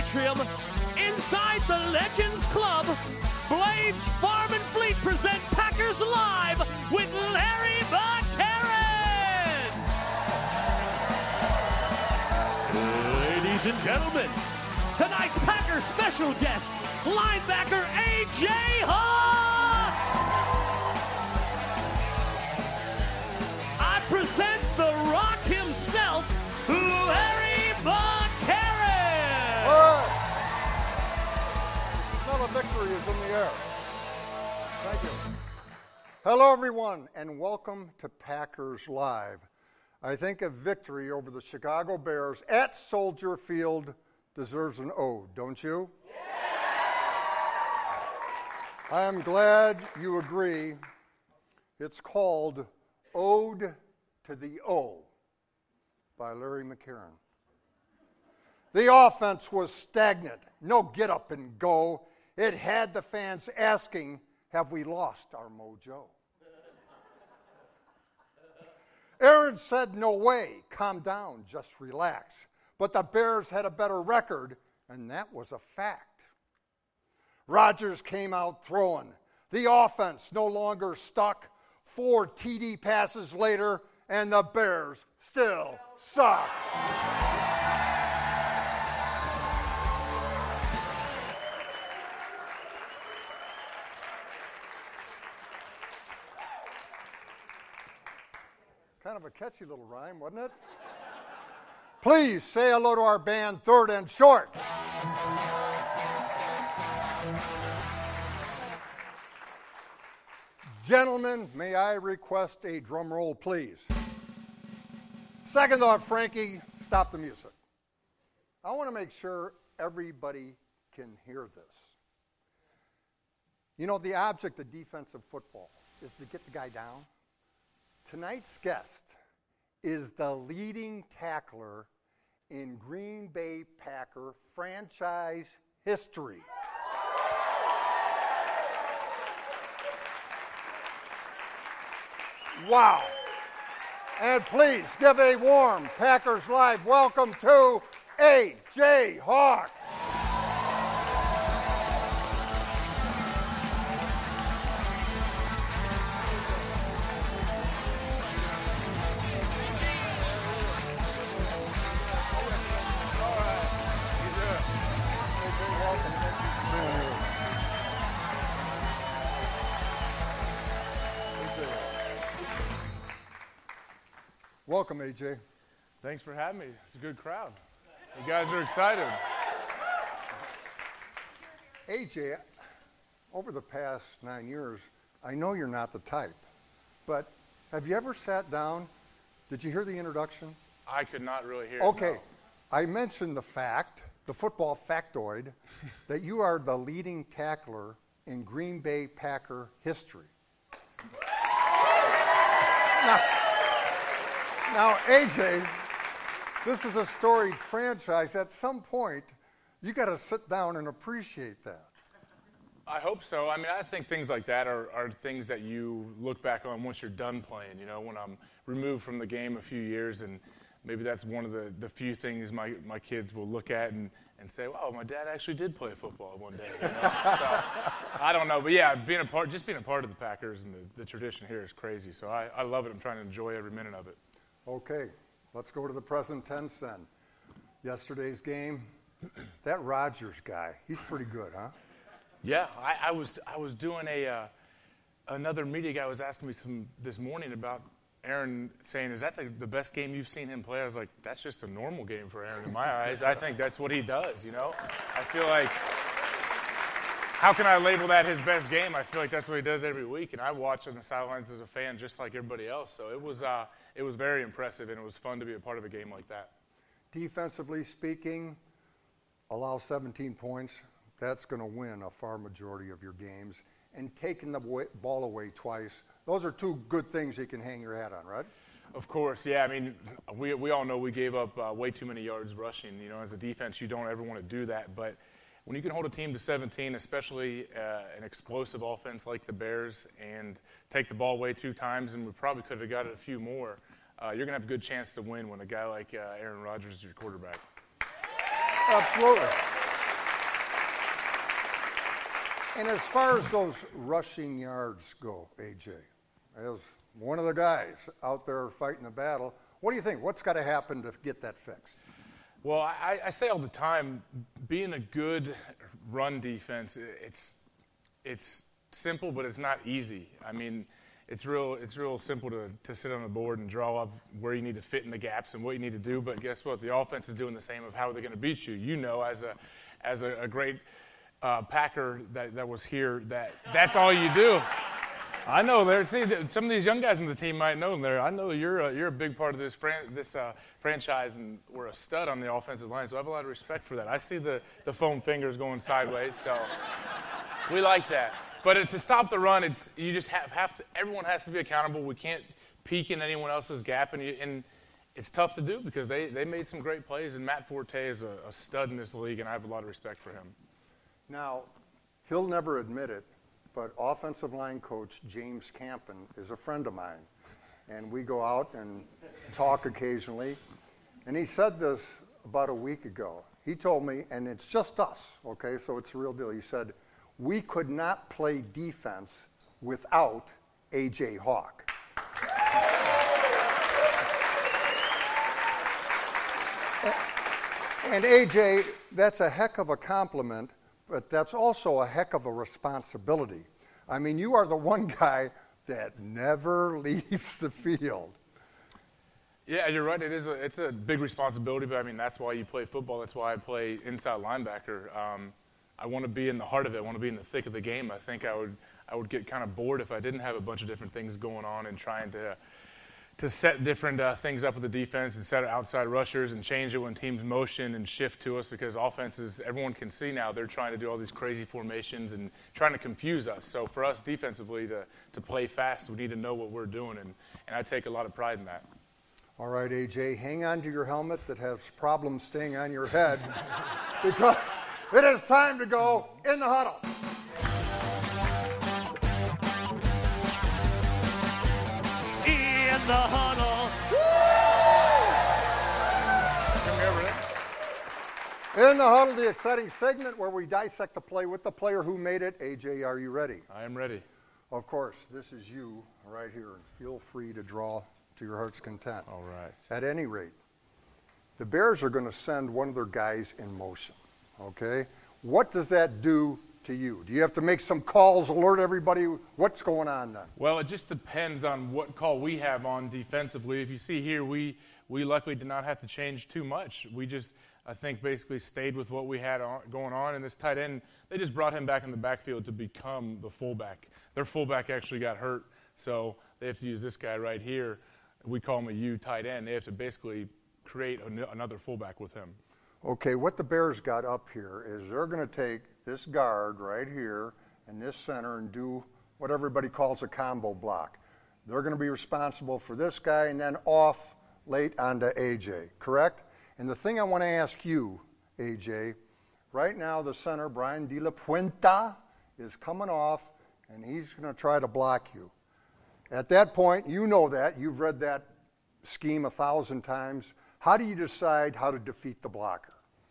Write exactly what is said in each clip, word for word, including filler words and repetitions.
atrium, inside the Legends Club, Blades Farm and Fleet present Packers Live with Larry McCarron! Ladies and gentlemen, tonight's Packers special guest, linebacker A J Hawk! I present the Rock himself, Larry McCarron! All right. Another victory is in the air. Thank you. Hello, everyone, and welcome to Packers Live. I think a victory over the Chicago Bears at Soldier Field deserves an ode, don't you? Yeah. I am glad you agree. It's called Ode to the O by Larry McCarron. The offense was stagnant, no get up and go. It had the fans asking, have we lost our mojo? Aaron said, no way, calm down, just relax. But the Bears had a better record, and that was a fact. Rodgers came out throwing. The offense no longer stuck. Four T D passes later, and the Bears still suck. Kind of a catchy little rhyme, wasn't it? Please say hello to our band, Third and Short. Gentlemen, may I request a drum roll, please? Second thought, Frankie, stop the music. I want to make sure everybody can hear this. You know, the object of defensive football is to get the guy down. Tonight's guest is the leading tackler in Green Bay Packer franchise history. Wow. And please give a warm Packers Live welcome to A J Hawk. Welcome, A J. Thanks for having me. It's a good crowd. You guys are excited. A J, over the past nine years, I know you're not the type, but have you ever sat down? Did you hear the introduction? I could not really hear Okay. it, no. I mentioned the fact, the football factoid, that you are the leading tackler in Green Bay Packer history. Now, Now, A J, this is a storied franchise. At some point, you got to sit down and appreciate that. I hope so. I mean, I think things like that are, are things that you look back on once you're done playing. You know, when I'm removed from the game a few years, and maybe that's one of the, the few things my, my kids will look at and, and say, wow, my dad actually did play football one day. You know? So, I don't know. But, yeah, being a part, just being a part of the Packers and the, the tradition here is crazy. So I, I love it. I'm trying to enjoy every minute of it. Okay, let's go to the present tense then. Yesterday's game, that Rodgers guy, he's pretty good, huh? Yeah, I, I was I was doing a uh, another media guy was asking me some this morning about Aaron, saying, is that the, the best game you've seen him play? I was like, that's just a normal game for Aaron in my eyes. I think that's what he does, you know? I feel like, how can I label that his best game? I feel like that's what he does every week, and I watch on the sidelines as a fan just like everybody else. So it was uh, it was very impressive, and it was fun to be a part of a game like that. Defensively speaking, allow seventeen points. That's going to win a far majority of your games. And taking the ball away twice, those are two good things you can hang your hat on, right? Of course, yeah. I mean, we we all know we gave up uh, way too many yards rushing. You know, as a defense, you don't ever want to do that. But when you can hold a team to seventeen, especially uh, an explosive offense like the Bears, and take the ball away two times, and we probably could have got it a few more, uh, you're going to have a good chance to win when a guy like uh, Aaron Rodgers is your quarterback. Absolutely. And as far as those rushing yards go, A J, as one of the guys out there fighting the battle, what do you think? What's got to happen to get that fixed? Well, I, I say all the time, being a good run defense, it's it's simple, but it's not easy. I mean, it's real it's real simple to, to sit on the board and draw up where you need to fit in the gaps and what you need to do. But guess what? The offense is doing the same of how they're going to beat you. You know, as a as a, a great uh, Packer that, that was here, that that's all you do. I know there. See, some of these young guys on the team might know them there. I know you're a, you're a big part of this fran- this uh, franchise, and we're a stud on the offensive line. So I have a lot of respect for that. I see the, the foam fingers going sideways, so we like that. But it, to stop the run, it's you just have, have to. Everyone has to be accountable. We can't peek in anyone else's gap, and, you, and it's tough to do because they, they made some great plays. And Matt Forte is a, a stud in this league, and I have a lot of respect for him. Now, he'll never admit it, but offensive line coach James Campen is a friend of mine, and we go out and talk occasionally. And he said this about a week ago. He told me, and it's just us, okay, so it's a real deal. He said, we could not play defense without A J Hawk. And A J, that's a heck of a compliment, but that's also a heck of a responsibility. I mean, you are the one guy that never leaves the field. Yeah, you're right. It is a, it's a big responsibility, but I mean, that's why you play football. That's why I play inside linebacker. Um, I want to be in the heart of it. I want to be in the thick of the game. I think I would I would get kind of bored if I didn't have a bunch of different things going on and trying to to set different uh, things up with the defense and set outside rushers and change it when teams motion and shift to us, because offenses, everyone can see now, they're trying to do all these crazy formations and trying to confuse us. So for us defensively to, to play fast, we need to know what we're doing, and, and I take a lot of pride in that. All right, A J, hang on to your helmet that has problems staying on your head because it is time to go in the huddle. In the huddle. In the huddle, the exciting segment where we dissect the play with the player who made it. A J, are you ready? I am ready. Of course, this is you right here, and feel free to draw to your heart's content. All right. At any rate, the Bears are going to send one of their guys in motion, okay? What does that do to you? Do you have to make some calls, alert everybody? What's going on then? Well, it just depends on what call we have on defensively. If you see here, we, we luckily did not have to change too much. We just, I think, basically stayed with what we had on, going on. And this tight end, they just brought him back in the backfield to become the fullback. Their fullback actually got hurt, so they have to use this guy right here. We call him a U tight end. They have to basically create an, another fullback with him. Okay, what the Bears got up here is they're going to take this guard right here and this center and do what everybody calls a combo block. They're going to be responsible for this guy and then off late onto A J, correct? And the thing I want to ask you, A J, right now the center, Brian De La Puente, is coming off and he's going to try to block you. At that point, you know that. You've read that scheme a thousand times. How do you decide how to defeat the blocker?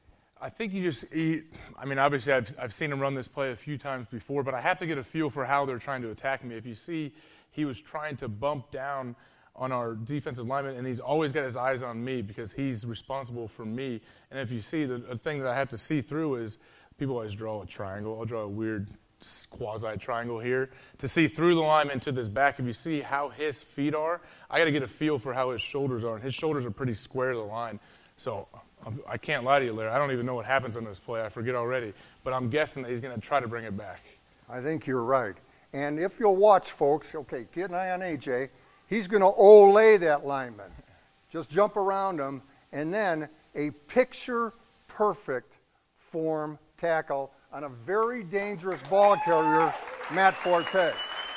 I think you just eat, I mean, obviously I've, I've seen him run this play a few times before, but I have to get a feel for how they're trying to attack me. If you see, he was trying to bump down on our defensive lineman, and he's always got his eyes on me because he's responsible for me. And if you see, the, the thing that I have to see through is people always draw a triangle. I'll draw a weird quasi-triangle here to see through the lineman to this back. If you see how his feet are, I got to get a feel for how his shoulders are, and his shoulders are pretty square to the line. So I can't lie to you, Larry. I don't even know what happens on this play. I forget already. But I'm guessing that he's going to try to bring it back. I think you're right. And if you'll watch, folks, okay, get an eye on A J. He's going to olay that lineman. Just jump around him, and then a picture-perfect form tackle on a very dangerous ball carrier, Matt Forte.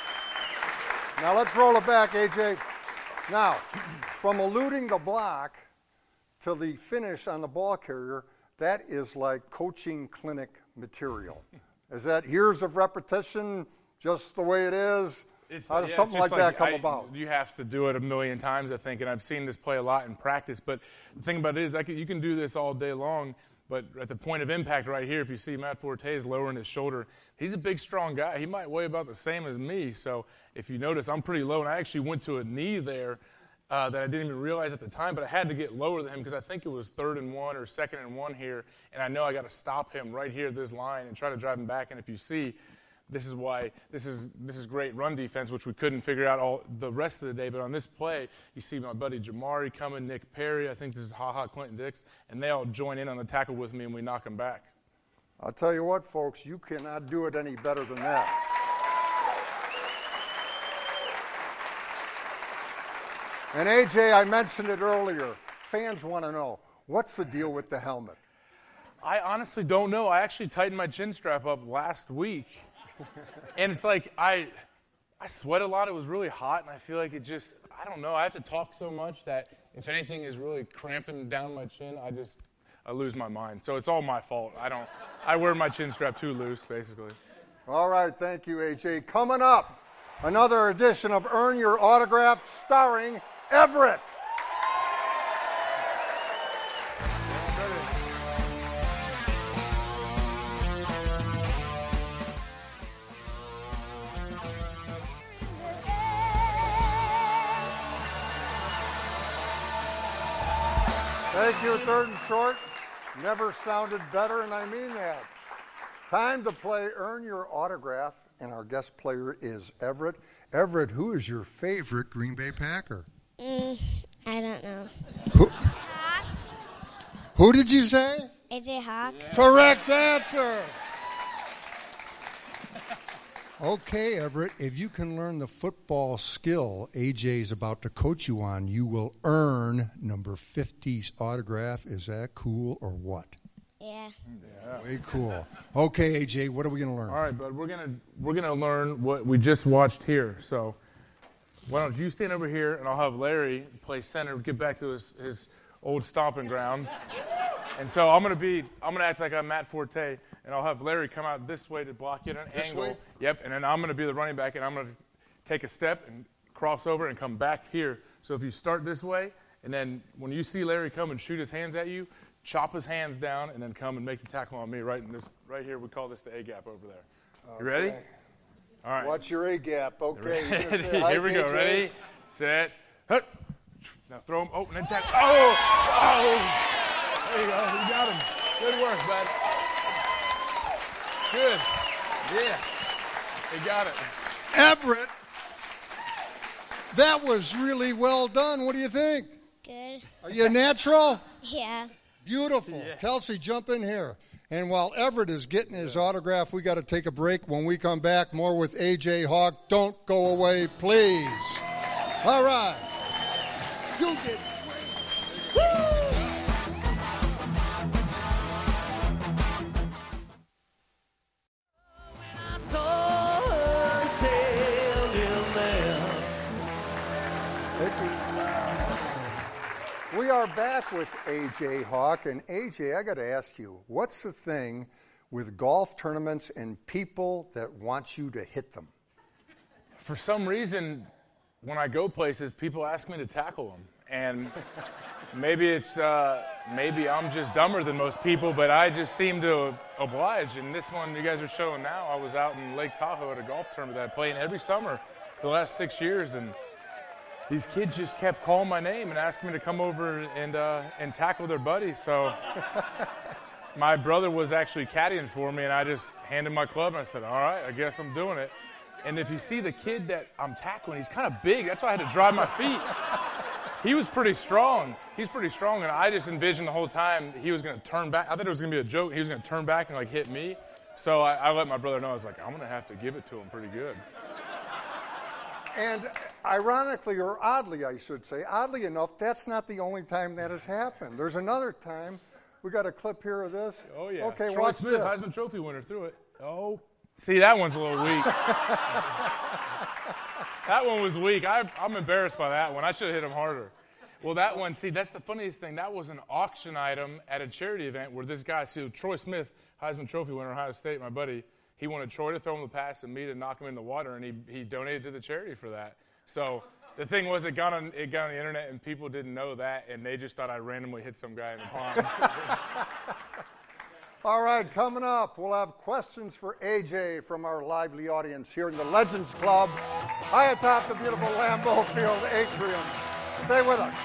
Now let's roll it back, A J. Now, from eluding the block to the finish on the ball carrier, that is like coaching clinic material. Is that years of repetition, just the way it is? It's, How does yeah, something like, like that come I, about? You have to do it a million times, I think, and I've seen this play a lot in practice. But the thing about it is I can, you can do this all day long, But at the point of impact right here, if you see Matt Forte is lowering his shoulder, he's a big, strong guy. He might weigh about the same as me. So if you notice, I'm pretty low, and I actually went to a knee there uh, that I didn't even realize at the time, but I had to get lower than him because I think it was third and one or second and one here, and I know I got to stop him right here at this line and try to drive him back. And if you see, this is why this is this is great run defense, which we couldn't figure out all the rest of the day. But on this play, you see my buddy Jamari coming, Nick Perry, I think this is Ha Ha Clinton Dix, and they all join in on the tackle with me, and we knock him back. I'll tell you what, folks, you cannot do it any better than that. And A J, I mentioned it earlier. Fans want to know, what's the deal with the helmet? I honestly don't know. I actually tightened my chin strap up last week. And it's like I I sweat a lot. It was really hot, and I feel like it just, I don't know. I have to talk so much that if anything is really cramping down my chin, I just, I lose my mind. So it's all my fault. I don't, I wear my chin strap too loose, basically. All right, thank you, A J. Coming up, another edition of Earn Your Autograph starring Everett. Thank you, third and short. Never sounded better, and I mean that. Time to play Earn Your Autograph, and our guest player is Everett. Everett, who is your favorite Green Bay Packer? Mm, I don't know. Who, who did you say? A J Hawk. Yeah. Correct answer. Okay, Everett, if you can learn the football skill A J's about to coach you on, you will earn number fifty's autograph. Is that cool or what? Yeah. Yeah. Way cool. Okay, A J, what are we going to learn? All right, bud, we're gonna we're gonna learn what we just watched here. So why don't you stand over here, and I'll have Larry play center, get back to his, his old stomping grounds. And so I'm gonna be I'm gonna act like I'm Matt Forte. And I'll have Larry come out this way to block you at an this angle. Way? Yep, and then I'm going to be the running back, and I'm going to take a step and cross over and come back here. So if you start this way, and then when you see Larry come and shoot his hands at you, chop his hands down, and then come and make the tackle on me right in this, right here. We call this the A gap over there. Okay. You ready? All right. What's your A gap? Okay. Here we go. Ready, set, hut. Now throw him. Oh, and then tackle. Oh, oh. There you go. You got him. Good work, bud. Good. Yes. They got it. Everett, that was really well done. What do you think? Good. Are you a natural? Yeah. Beautiful. Yeah. Kelsey, jump in here. And while Everett is getting his autograph, we got to take a break. When we come back, more with A J Hawk. Don't go away, please. All right. You did great. Woo! We are back with A J Hawk, and A J, I got to ask you, what's the thing with golf tournaments and people that want you to hit them? For some reason, when I go places, people ask me to tackle them, and maybe it's uh, maybe I'm just dumber than most people, but I just seem to oblige. And this one you guys are showing now, I was out in Lake Tahoe at a golf tournament that I play in every summer for the last six years, and these kids just kept calling my name and asking me to come over and uh, and tackle their buddies. So my brother was actually caddying for me, and I just handed my club, and I said, all right, I guess I'm doing it. And if you see the kid that I'm tackling, he's kind of big. That's why I had to drive my feet. He was pretty strong. He's pretty strong, and I just envisioned the whole time he was going to turn back. I thought it was going to be a joke. He was going to turn back and, like, hit me. So I, I let my brother know. I was like, I'm going to have to give it to him pretty good. And ironically, or oddly, I should say, oddly enough, that's not the only time that has happened. There's another time. We got a clip here of this. Oh, yeah. Okay, Troy watch Smith, this. Heisman Trophy winner, threw it. Oh, see, that one's a little weak. That one was weak. I, I'm embarrassed by that one. I should have hit him harder. Well, that one, see, that's the funniest thing. That was an auction item at a charity event where this guy, see, Troy Smith, Heisman Trophy winner, Ohio State, my buddy, he wanted Troy to throw him the pass and me to knock him in the water, and he, he donated to the charity for that. So the thing was, it got on it got on the internet, and people didn't know that, and they just thought I randomly hit some guy in the pond. All right, coming up, we'll have questions for A J from our lively audience here in the Legends Club, high atop the beautiful Lambeau Field atrium. Stay with us.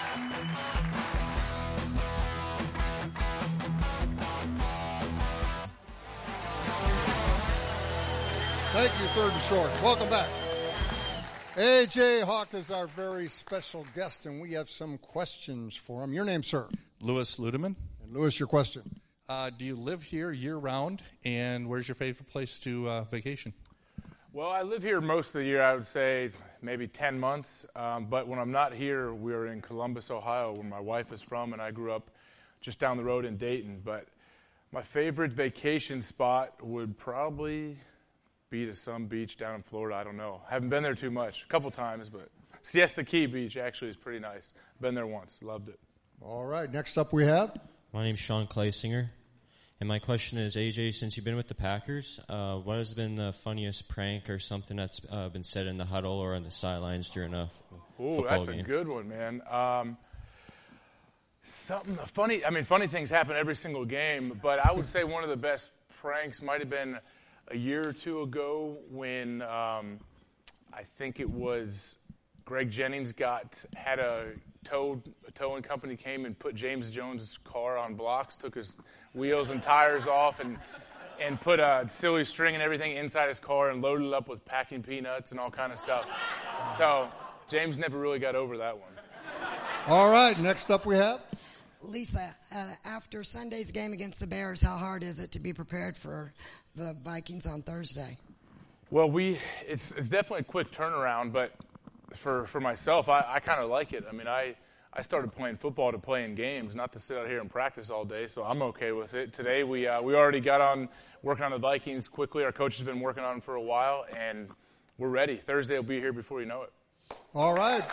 Thank you, Third and Short. Welcome back. A J Hawk is our very special guest, and we have some questions for him. Your name, sir? Louis Ludeman. And Louis, your question? Uh, do you live here year-round, and where's your favorite place to uh, vacation? Well, I live here most of the year, I would say maybe ten months. Um, but when I'm not here, we're in Columbus, Ohio, where my wife is from, and I grew up just down the road in Dayton. But my favorite vacation spot would probably be to some beach down in Florida. I don't know. Haven't been there too much. A couple times, but Siesta Key Beach actually is pretty nice. Been there once. Loved it. All right. Next up we have? My name's Sean Kleisinger, and my question is, A J, since you've been with the Packers, uh, what has been the funniest prank or something that's uh, been said in the huddle or on the sidelines during a f- Ooh, football that's game? a good one, man. Um, something funny. I mean, funny things happen every single game, but I would say one of the best pranks might have been a year or two ago when um, I think it was Greg Jennings got had a tow a towing company came and put James Jones' car on blocks, took his wheels and tires off, and and put a silly string and everything inside his car and loaded it up with packing peanuts and all kind of stuff. So James never really got over that one. All right. Next up we have? Lisa, uh, after Sunday's game against the Bears, how hard is it to be prepared for the Vikings on Thursday? Well, we it's it's definitely a quick turnaround, but for for myself, I, I kind of like it. I mean, I, I started playing football to play in games, not to sit out here and practice all day, so I'm okay with it. Today, we uh, we already got on working on the Vikings quickly. Our coach has been working on them for a while, and we're ready. Thursday will be here before you know it. All right.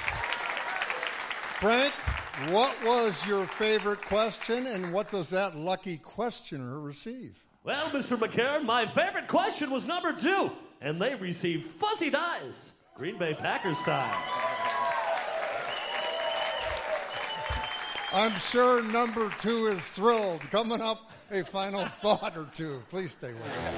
Frank, what was your favorite question, and what does that lucky questioner receive? Well, Mister McCarron, my favorite question was number two, and they received fuzzy dice. Green Bay Packers style. I'm sure number two is thrilled. Coming up, a final thought or two. Please stay with us.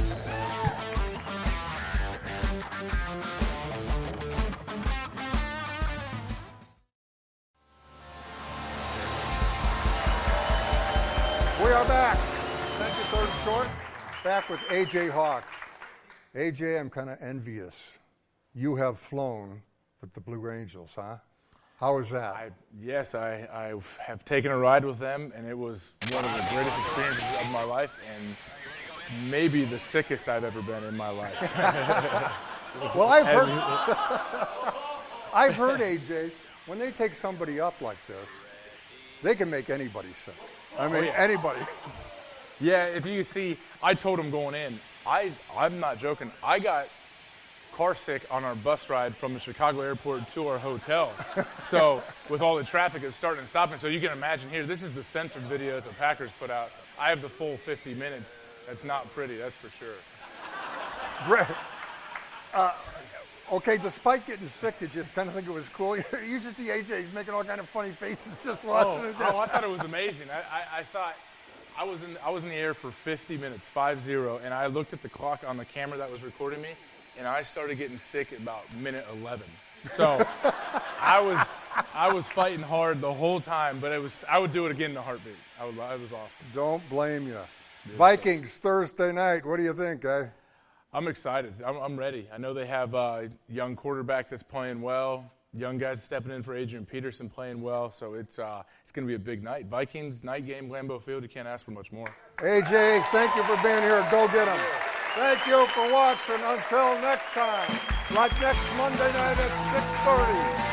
We are back. Thank you, Third and Short. Back with A J Hawk. A J, I'm kind of envious. You have flown with the Blue Angels, huh? How was that? I, yes, I, I have taken a ride with them, and it was one of the greatest experiences of my life, and maybe the sickest I've ever been in my life. Well, I've heard, I've heard, A J, when they take somebody up like this, they can make anybody sick. I mean, Oh, yeah. anybody. Yeah, if you see, I told him going in, I, I'm not joking, I got car sick on our bus ride from the Chicago airport to our hotel. So with all the traffic, it was starting and stopping. So you can imagine here, this is the censored video that the Packers put out. I have the full fifty minutes. That's not pretty, that's for sure. Great. Uh, okay, despite getting sick, did you kind of think it was cool? You should see A J, he's making all kind of funny faces just watching oh, it. Oh, I thought it was amazing. I, I, I thought I was in I was in the air for fifty minutes, five zero, and I looked at the clock on the camera that was recording me, and I started getting sick at about minute eleven. So I was I was fighting hard the whole time, but it was I would do it again in a heartbeat. I would. It was awesome. Don't blame you. Vikings Thursday night. What do you think, eh? I'm excited. I'm, I'm ready. I know they have a young quarterback that's playing well. Young guys stepping in for Adrian Peterson playing well. So it's uh, it's going to be a big night. Vikings night game, Lambeau Field. You can't ask for much more. A J, thank you for being here. Go get them. Thank you for watching. Until next time, like next Monday night at six thirty.